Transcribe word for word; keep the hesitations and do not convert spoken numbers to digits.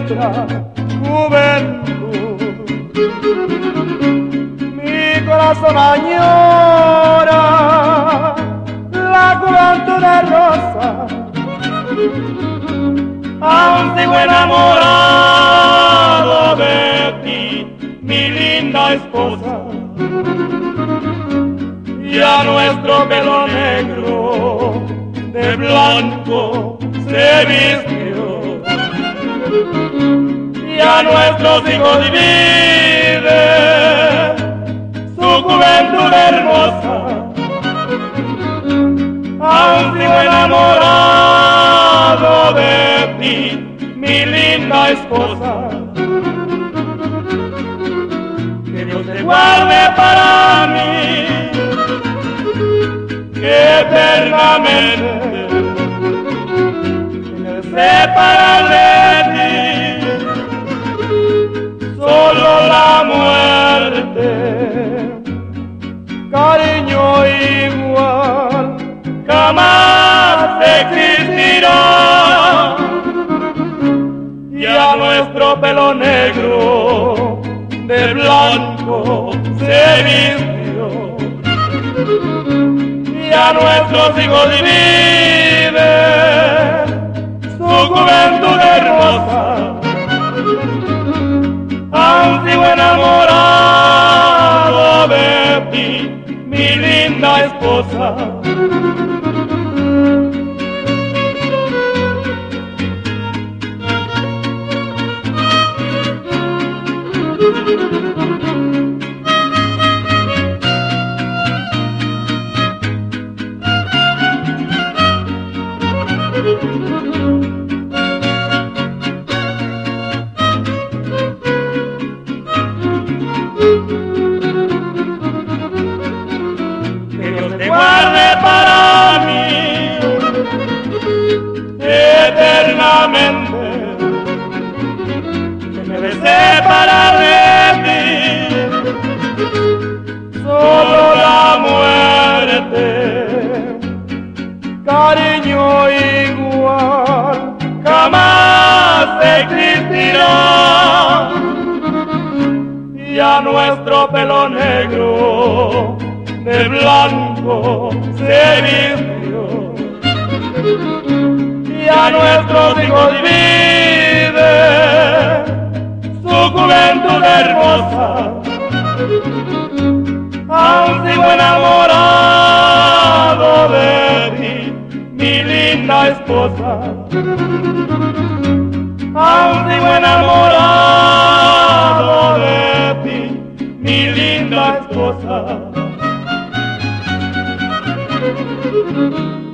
nuestra juventud. Mi corazón añora la juventud de rosa, aún sigo enamorado de ti, mi linda esposa. Ya nuestro pelo negro de blanco se vistió, ya nuestros hijos viven su juventud hermosa. Aún sigo enamorado de ti, mi linda esposa. Que Dios te guarde para mí, que eternamente me separar de ti, solo la muerte. Cariño igual jamás existirá. Ya nuestro pelo negro de blanco se vistió, ya nuestros hijos viven su juventud hermosa. Aún sigo enamorado de ti, mi linda esposa. Que Dios te guarde para mí eternamente, que me separar de ti, solo la muerte. Cariño igual jamás existirá. Ya nuestro pelo negro de blanco se vistió, ya nuestros hijos viven su juventud hermosa. Aún sigo enamorado de ti, mi linda esposa. Aún sigo enamorado de ti, mi linda esposa.